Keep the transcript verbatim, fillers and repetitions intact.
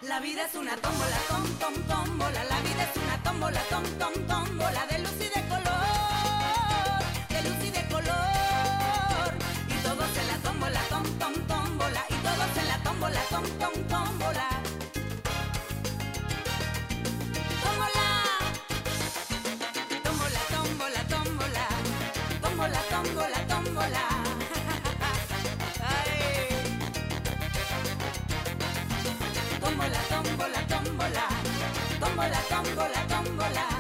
La vida es una tómbola, tom, tom, tómbola. La vida es una tómbola, tom, tom, tómbola. De luz y de color, de luz y de color. Y todos en la tómbola, tom, tom, tómbola. Y todos en la tómbola, tom, tom, tómbola. Tómbola, tómbola, tómbola, tómbola. Tómbola, tómbola, tómbola. Tómbola, tómbola, tómbola, tómbola, tómbola, tómbola.